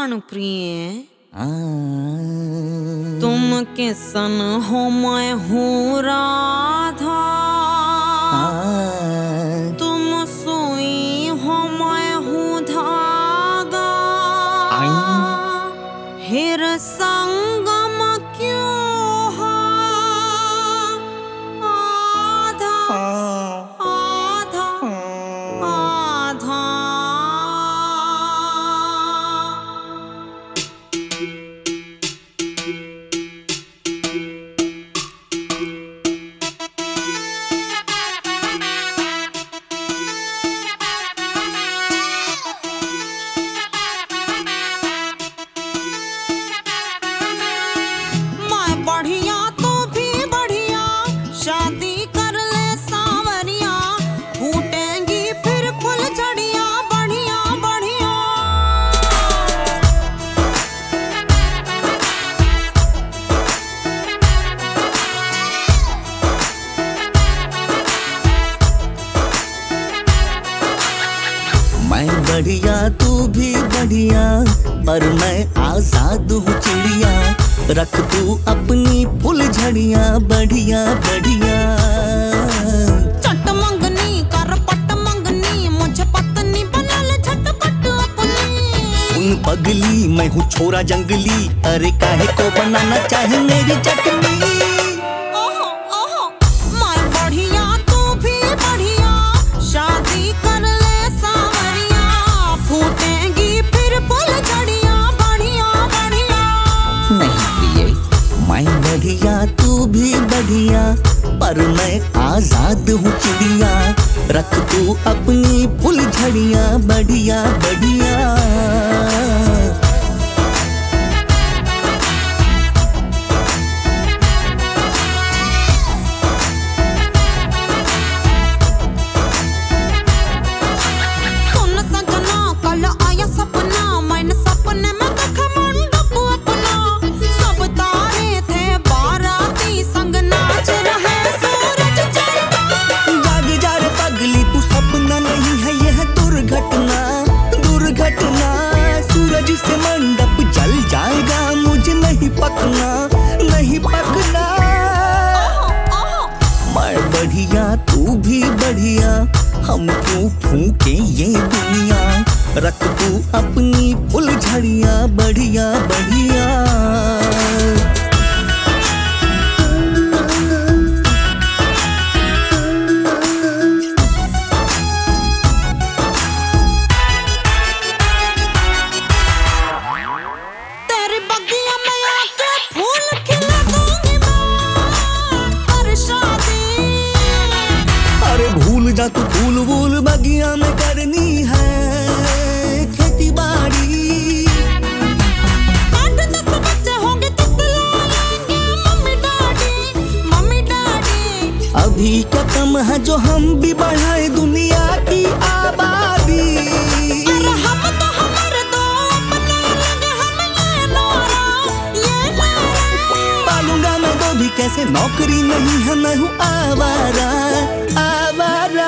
प्राणप्रिय तुम किसन हो मैं हूँ राधा, तुम सुई हो मैं हूँ धागा, हिर संगम क्यों हो आधा आधा आधा। बढ़िया तो भी बढ़िया शादी कर ले सावरिया, फूटेंगी फिर फुलझड़ियाँ बढ़िया बढ़िया। मैं बढ़िया तू भी बढ़िया, पर मैं आजाद हूँ चिड़िया, रख तू अपनी फुलझड़ियाँ बढ़िया बढ़िया। चट मंगनी कर पट मंगनी, मुझे पत्नी बना ले झटपट अपनी। सुन पगली मैं हूँ छोरा जंगली, अरे काहे को बनाना चाहे मेरी चटनी। ओहो ओहो मैं बढ़िया तू भी बढ़िया, शादी कर ले सावरिया, फूटेंगी फिर फुलझड़ियाँ बढ़िया बढ़िया। नहीं प्रिय मैं बढ़िया तू भी बढ़िया, पर मैं आजाद हूँ चिड़िया, रख तू अपनी फुलझड़ियाँ बढ़िया बढ़िया। सुन सजना कल आया सपना, मैंने सपने में देखा मंडप अपना, सब तारे थे बाराती संग नाच रहे सूरज चंदा। जाग जा रे पगली तू सपना नहीं है यह दुर्घटना दुर्घटना। सूरज से मंडप जल जाएगा, मुझे नहीं पकना नहीं पकना। ओहो मैं बढ़िया तू भी बढ़िया, हम क्यों फूके ये दुनिया, रख तू अपनी फुलझड़ियाँ बढ़िया बढ़िया। तेरी बगिया में आके फूल खिला दूंगी मैं कर शादी। अरे भूल जा तू फूल वूल बगिया में करनी है खेती बाड़ी। 8-10 बच्चे होंगे तो बुलाएंगे मम्मी डैडी। अभी क्या कम है जो हम भी बढ़ाए दुनिया की आबादी। अरे हम तो हमारे दो अपने लगे, हम ये नारा पालूंगा मैं तो भी कैसे, नौकरी नहीं है मैं हूँ आवारा आवारा।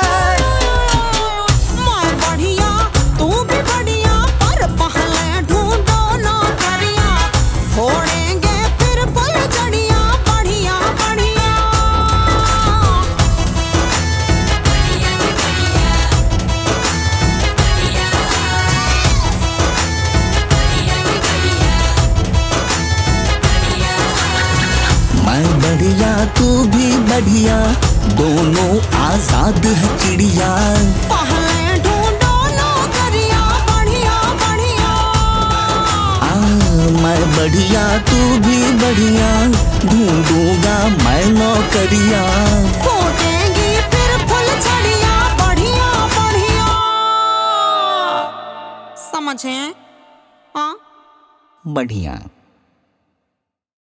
मैं बढ़िया तू भी बढ़िया, पर पहले ढूंढो नौकरिया, फोड़ेंगे फिर फुलझड़ियाँ बढ़िया बढ़िया। मैं बढ़िया तू भी बढ़िया, दोनों आजाद है चिड़िया। पहले ढूंढो नौकरिया बढ़िया बढ़िया। मैं बढ़िया तू भी बढ़िया, ढूंढूंगा मैं नौकरिया, फूटेंगी फिर फुलझड़ियाँ बढ़िया बढ़िया। समझे? हाँ बढ़िया।